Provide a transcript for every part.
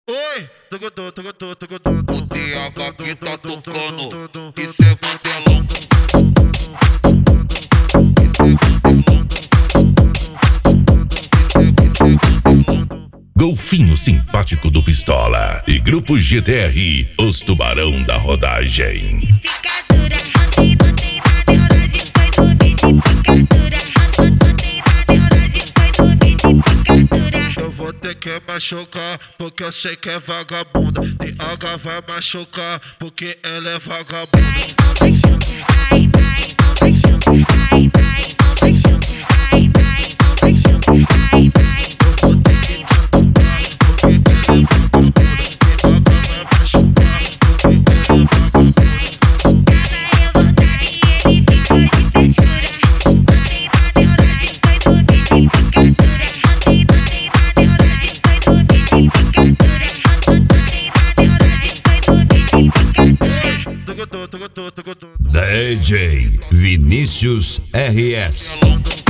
Oi, O TH que tá tocando, isso é modelão. Golfinho simpático do Pistola e Grupo GTR, os tubarão da rodagem. Picadura, ontem na neurose foi dormir de picadura. Ontem na neurose foi dormir de picadura. eu vou ter que machucar, porque eu sei que é vagabunda. TH vai machucar, porque ela é vagabunda. Ai, não machuca, ai, não machuca, ai, não machuca, ai, não machuca, ai, DJ Vinícius RS.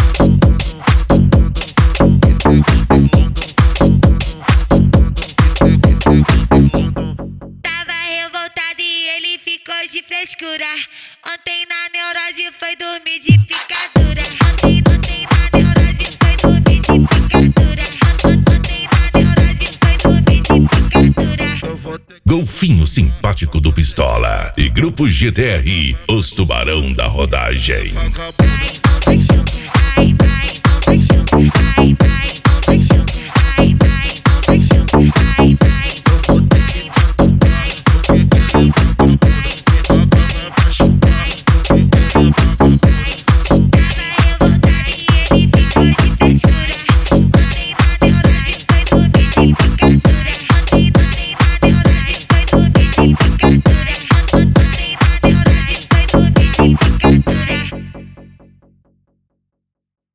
Tava revoltado e ele ficou de frescura. Ontem na neurose foi dormir de picadura. Ontem na neurose foi dormir de picadura. Ontem na neurose foi dormir de picadura. Eu vou ter Golfinho simpático do Pistola e Grupo GTR, os tubarão da rodagem. vagabunda. Ai, não machuca, ai, não machuca, ai,